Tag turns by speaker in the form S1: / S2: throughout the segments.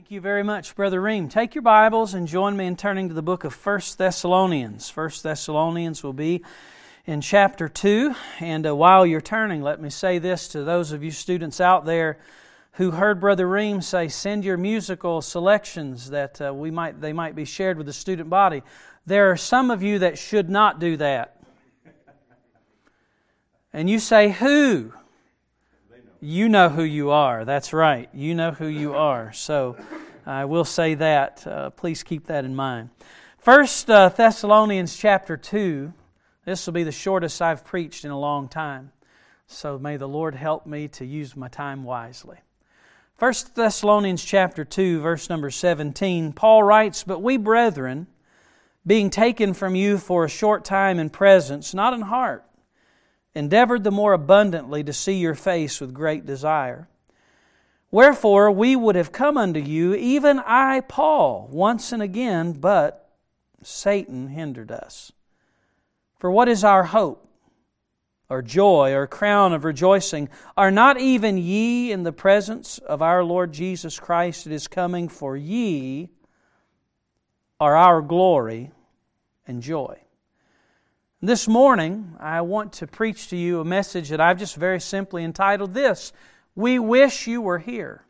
S1: Thank you very much, Brother Ream. Take your Bibles and join me in turning to the book of 1 Thessalonians. 1 Thessalonians will be in chapter 2. And while you're turning, let me say this to those of you students out there who heard Brother Ream say, send your musical selections that they might be shared with the student body. There are some of you that should not do that. And you say, who? You know who you are. That's right. You know who you are. So I will say that. Please keep that in mind. 1 Thessalonians chapter 2. This will be the shortest I've preached in a long time. So may the Lord help me to use my time wisely. 1 Thessalonians chapter 2, verse number 17. Paul writes, But we, brethren, being taken from you for a short time in presence, not in heart, endeavored the more abundantly to see your face with great desire. Wherefore we would have come unto you, even I, Paul, once and again, but Satan hindered us. For what is our hope, or joy, or crown of rejoicing? Are not even ye in the presence of our Lord Jesus Christ at His coming? For ye are our glory and joy. This morning, I want to preach to you a message that I've just very simply entitled this, We Wish You Were Here.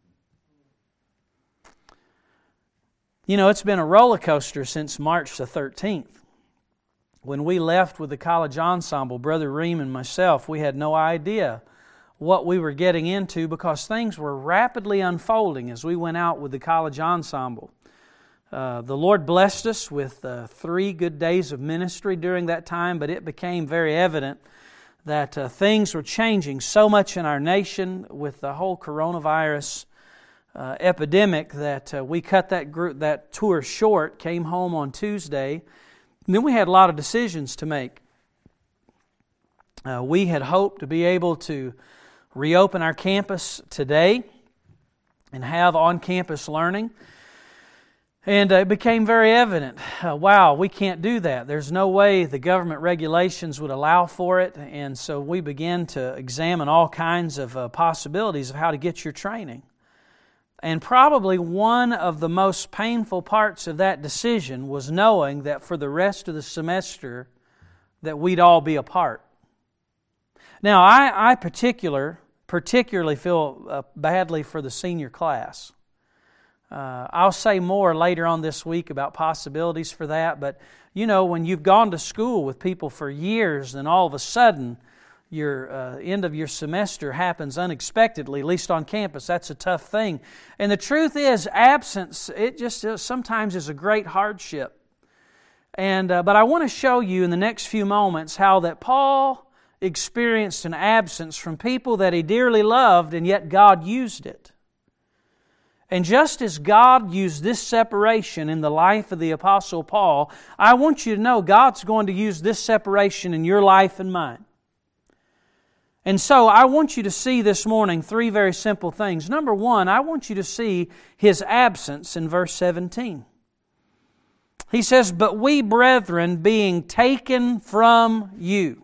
S1: You know, it's been a roller coaster since March the 13th. When we left with the college ensemble, Brother Ream and myself, we had no idea what we were getting into because things were rapidly unfolding as we went out with the college ensemble. The Lord blessed us with 3 good days of ministry during that time, but it became very evident that things were changing so much in our nation with the whole coronavirus epidemic that we cut that tour short, came home on Tuesday, and then we had a lot of decisions to make. We had hoped to be able to reopen our campus today and have on-campus learning. And it became very evident, wow, we can't do that. There's no way the government regulations would allow for it. And so we began to examine all kinds of possibilities of how to get your training. And probably one of the most painful parts of that decision was knowing that for the rest of the semester that we'd all be apart. Now, I particularly feel badly for the senior class. I'll say more later on this week about possibilities for that, but you know, when you've gone to school with people for years and all of a sudden your end of your semester happens unexpectedly, at least on campus, that's a tough thing. And the truth is, absence, it just sometimes is a great hardship. And but I want to show you in the next few moments how that Paul experienced an absence from people that he dearly loved, and yet God used it. And just as God used this separation in the life of the Apostle Paul, I want you to know God's going to use this separation in your life and mine. And so I want you to see this morning 3 very simple things. Number 1, I want you to see His absence in verse 17. He says, But we, brethren, being taken from you.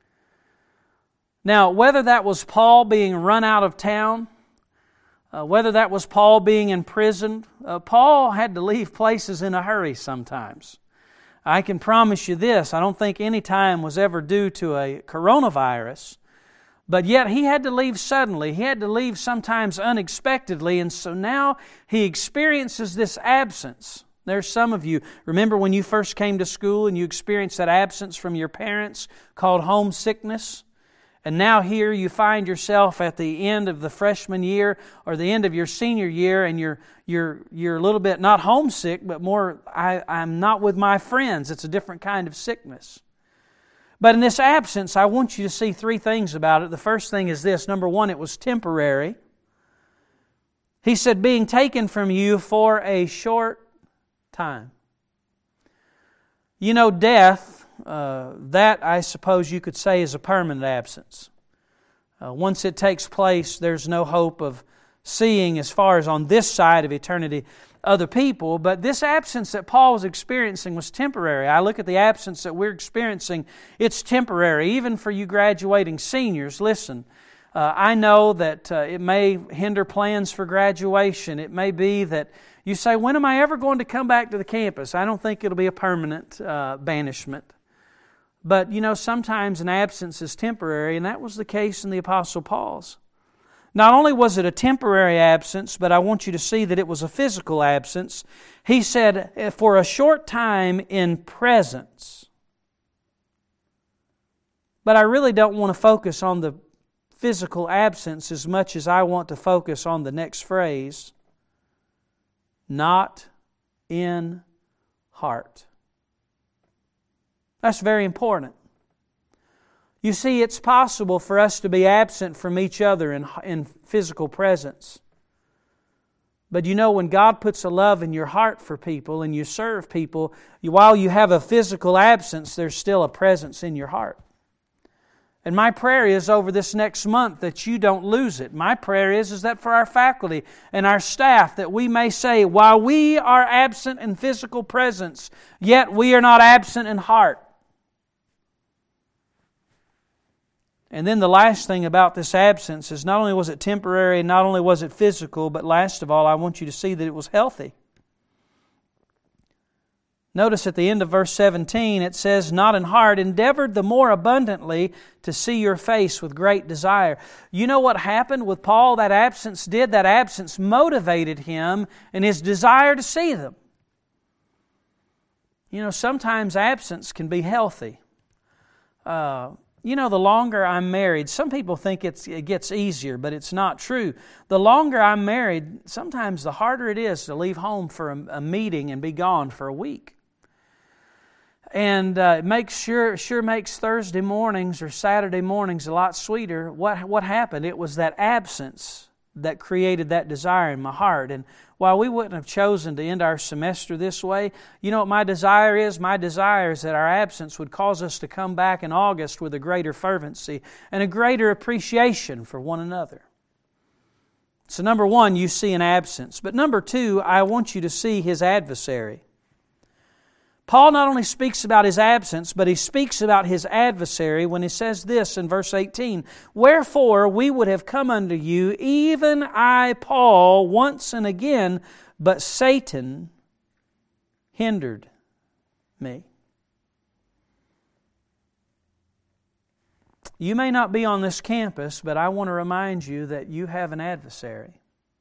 S1: Now, whether that was Paul being run out of town, whether that was Paul being imprisoned, Paul had to leave places in a hurry sometimes. I can promise you this, I don't think any time was ever due to a coronavirus, but yet he had to leave suddenly. He had to leave sometimes unexpectedly, and so now he experiences this absence. There's some of you, remember when you first came to school and you experienced that absence from your parents called homesickness? And now here you find yourself at the end of the freshman year or the end of your senior year, and you're a little bit not homesick, but more I'm not with my friends. It's a different kind of sickness. But in this absence, I want you to see 3 things about it. The first thing is this. Number 1, it was temporary. He said, being taken from you for a short time. You know, death, that I suppose you could say is a permanent absence. Once it takes place, there's no hope of seeing as far as on this side of eternity other people. But this absence that Paul was experiencing was temporary. I look at the absence that we're experiencing, it's temporary. Even for you graduating seniors, listen, I know that it may hinder plans for graduation. It may be that you say, when am I ever going to come back to the campus? I don't think it'll be a permanent banishment. But, sometimes an absence is temporary, and that was the case in the Apostle Paul's. Not only was it a temporary absence, but I want you to see that it was a physical absence. He said, for a short time in presence. But I really don't want to focus on the physical absence as much as I want to focus on the next phrase, not in heart. That's very important. You see, it's possible for us to be absent from each other in physical presence. But when God puts a love in your heart for people and you serve people, while you have a physical absence, there's still a presence in your heart. And my prayer is over this next month that you don't lose it. My prayer is that for our faculty and our staff that we may say, while we are absent in physical presence, yet we are not absent in heart. And then the last thing about this absence is not only was it temporary, not only was it physical, but last of all, I want you to see that it was healthy. Notice at the end of verse 17, it says, not in heart, endeavored the more abundantly to see your face with great desire. You know what happened with Paul? That absence did. That absence motivated him in his desire to see them. Sometimes absence can be healthy. The longer I'm married, some people think it gets easier, but it's not true. The longer I'm married, sometimes the harder it is to leave home for a meeting and be gone for a week. And it makes sure makes Thursday mornings or Saturday mornings a lot sweeter. What happened? It was that absence that created that desire in my heart. And while we wouldn't have chosen to end our semester this way, you know what my desire is? My desire is that our absence would cause us to come back in August with a greater fervency and a greater appreciation for one another. So number one, you see an absence. But number two, I want you to see his adversary. Paul not only speaks about his absence, but he speaks about his adversary when he says this in verse 18, wherefore we would have come unto you, even I, Paul, once and again, but Satan hindered me. You may not be on this campus, but I want to remind you that you have an adversary.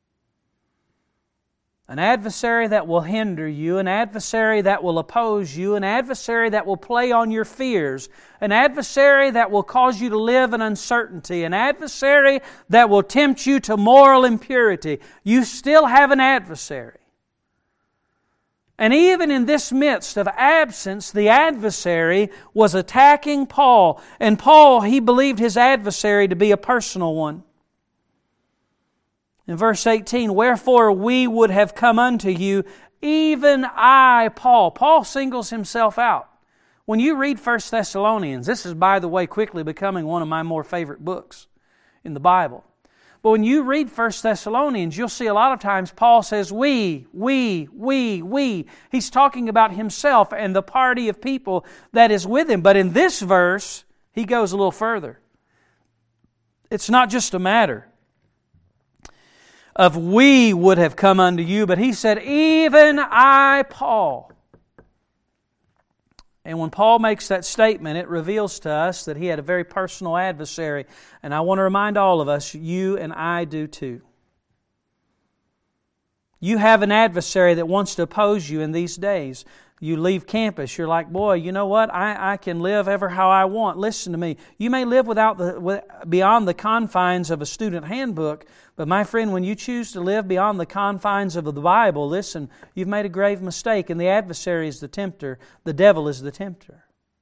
S1: An adversary that will hinder you, an adversary that will oppose you, an adversary that will play on your fears, an adversary that will cause you to live in uncertainty, an adversary that will tempt you to moral impurity. You still have an adversary. And even in this midst of absence, the adversary was attacking Paul. And Paul, he believed his adversary to be a personal one. In verse 18, wherefore we would have come unto you, even I, Paul. Paul singles himself out. When you read 1 Thessalonians, this is, by the way, quickly becoming one of my more favorite books in the Bible. But when you read 1 Thessalonians, you'll see a lot of times Paul says, we. He's talking about himself and the party of people that is with him. But in this verse, he goes a little further. It's not just a matter of we would have come unto you, but he said, even I, Paul. And when Paul makes that statement, it reveals to us that he had a very personal adversary. And I want to remind all of us, you and I do too. You have an adversary that wants to oppose you in these days. You leave campus, you're like, boy, you know what? I can live ever how I want. Listen to me. You may live beyond the confines of a student handbook, but my friend, when you choose to live beyond the confines of the Bible, listen, you've made a grave mistake, and the adversary is the tempter. The devil is the tempter.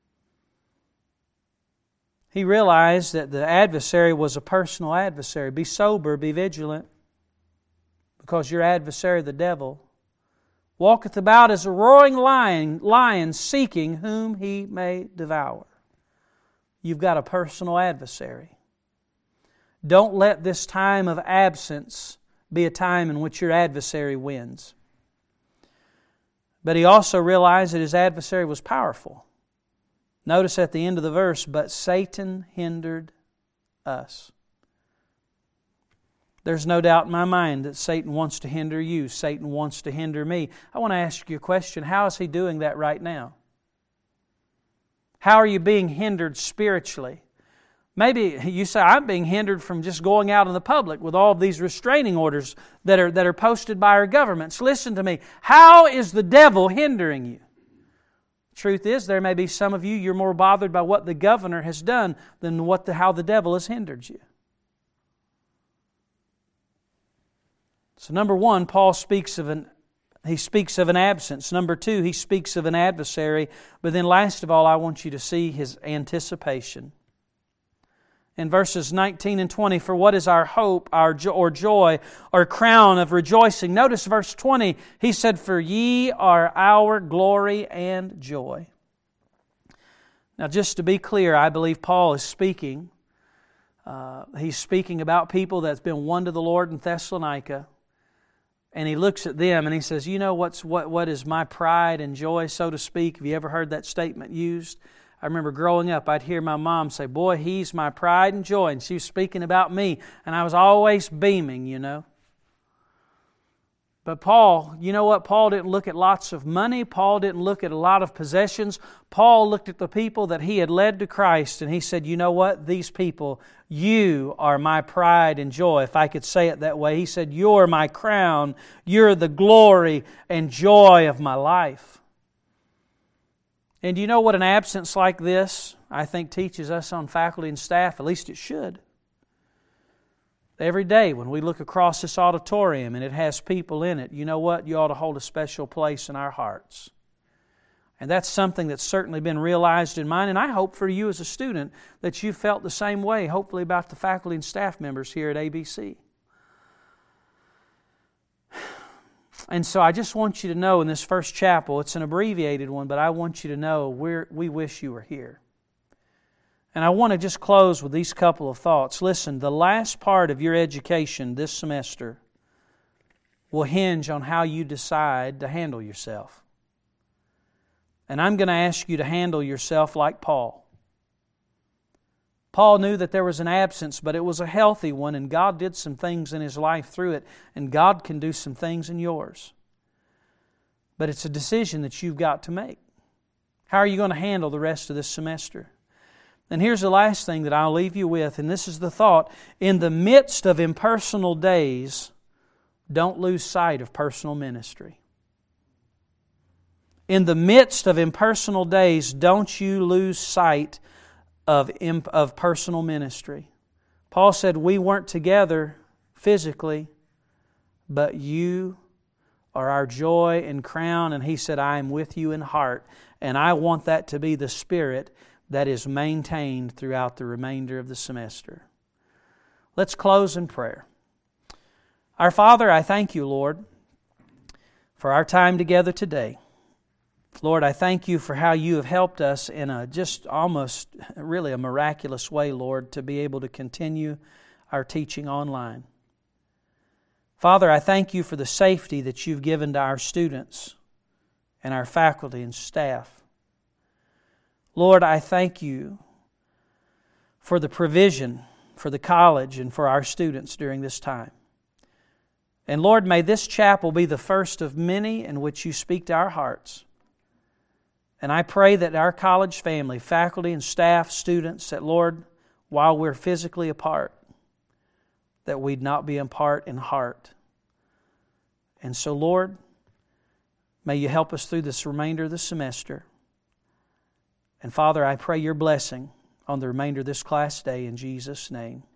S1: He realized that the adversary was a personal adversary. Be sober, be vigilant, because your adversary, the devil, walketh about as a roaring lion seeking whom he may devour. You've got a personal adversary. Don't let this time of absence be a time in which your adversary wins. But he also realized that his adversary was powerful. Notice at the end of the verse, but Satan hindered us. There's no doubt in my mind that Satan wants to hinder you. Satan wants to hinder me. I want to ask you a question. How is he doing that right now? How are you being hindered spiritually? Maybe you say, I'm being hindered from just going out in the public with all of these restraining orders that are posted by our governments. Listen to me. How is the devil hindering you? Truth is, there may be some of you, you're more bothered by what the governor has done than how the devil has hindered you. So number one, Paul speaks of an absence. Number two, he speaks of an adversary. But then last of all, I want you to see his anticipation. In verses 19 and 20, for what is our hope, our joy, or crown of rejoicing? Notice verse 20, he said, for ye are our glory and joy. Now just to be clear, I believe Paul is speaking. He's speaking about people that's been won to the Lord in Thessalonica. And he looks at them and he says, you know what is my pride and joy, so to speak? Have you ever heard that statement used? I remember growing up, I'd hear my mom say, boy, he's my pride and joy. And she was speaking about me. And I was always beaming, you know. But Paul, you know what? Paul didn't look at lots of money. Paul didn't look at a lot of possessions. Paul looked at the people that he had led to Christ. And he said, you know what? These people, you are my pride and joy, if I could say it that way. He said, you're my crown. You're the glory and joy of my life. And you know what an absence like this, I think, teaches us on faculty and staff? At least it should. Every day when we look across this auditorium and it has people in it, you know what? You ought to hold a special place in our hearts. And that's something that's certainly been realized in mine. And I hope for you as a student that you felt the same way, hopefully about the faculty and staff members here at ABC. And so I just want you to know in this first chapel, it's an abbreviated one, but I want you to know we wish you were here. And I want to just close with these couple of thoughts. Listen, the last part of your education this semester will hinge on how you decide to handle yourself. And I'm going to ask you to handle yourself like Paul. Paul knew that there was an absence, but it was a healthy one, and God did some things in his life through it, and God can do some things in yours. But it's a decision that you've got to make. How are you going to handle the rest of this semester? And here's the last thing that I'll leave you with, and this is the thought. In the midst of impersonal days, don't lose sight of personal ministry. In the midst of impersonal days, don't you lose sight of personal ministry. Paul said, we weren't together physically, but you are our joy and crown. And he said, I am with you in heart. And I want that to be the spirit that is maintained throughout the remainder of the semester. Let's close in prayer. Our Father, I thank you, Lord, for our time together today. Lord, I thank you for how you have helped us in a just almost really a miraculous way, Lord, to be able to continue our teaching online. Father, I thank you for the safety that you've given to our students and our faculty and staff. Lord, I thank you for the provision for the college and for our students during this time. And Lord, may this chapel be the first of many in which you speak to our hearts. And I pray that our college family, faculty and staff, students, that Lord, while we're physically apart, that we'd not be apart in heart. And so, Lord, may you help us through this remainder of the semester. And Father, I pray your blessing on the remainder of this class day in Jesus' name.